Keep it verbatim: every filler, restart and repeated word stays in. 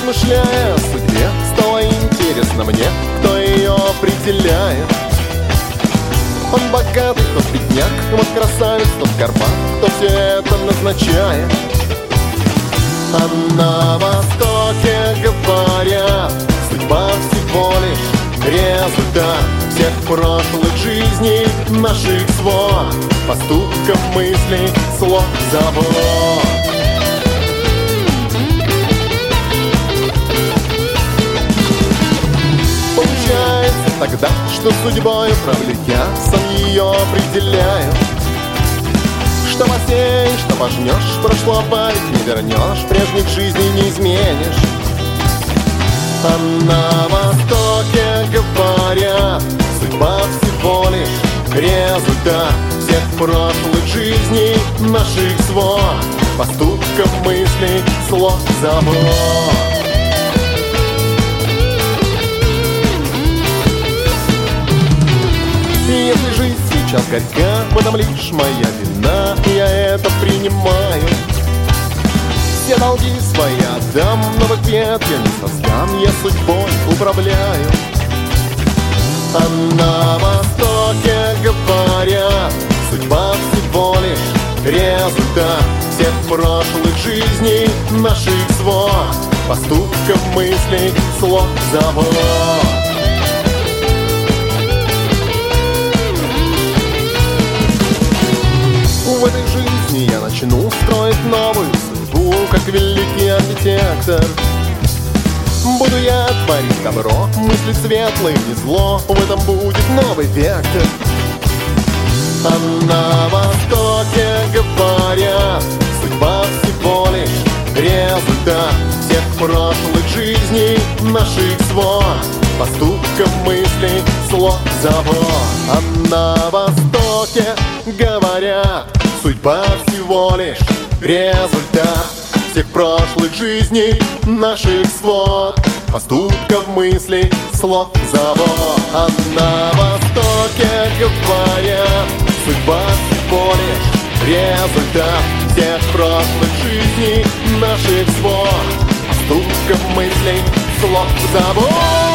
Размышляя о судьбе, стало интересно мне, кто ее определяет. Он богатый, тот бедняк, вот красавец, тот карман, кто все это назначает. А на Востоке говорят, судьба всего лишь результат всех прошлых жизней, наших свод, поступков, мыслей, слов, забот. Получается тогда, что судьбой управлю я, сам ее определяю. Что посеешь, что пожнешь, прошлого ведь не вернешь, прежних жизней не изменишь. А на Востоке говорят, судьба всего лишь результат всех прошлых жизней, наших свод, поступков, мыслей, слов, забот. Если жизнь сейчас горька, в этом лишь моя вина, я это принимаю. Все долги свои отдам, новых бед я не создам, я судьбой управляю. А на Востоке говорят, судьба всего лишь результат всех прошлых жизней, наших свод, поступков, мыслей, слов, забот. В этой жизни я начну строить новую судьбу, как великий архитектор. Буду я творить добро, мысли светлые, не зло, в этом будет новый вектор. А на Востоке говорят, судьба всего лишь результат всех прошлых жизней, наших свод, поступков, мыслей, слов, забот. А на Востоке говорят, судьба всего лишь результат всех прошлых жизней, наших свод, поступков, мыслей, слов, забот. А на Востоке говорят, судьба всего лишь результат всех прошлых жизней, наших свод, поступков, мыслей, слов, забот.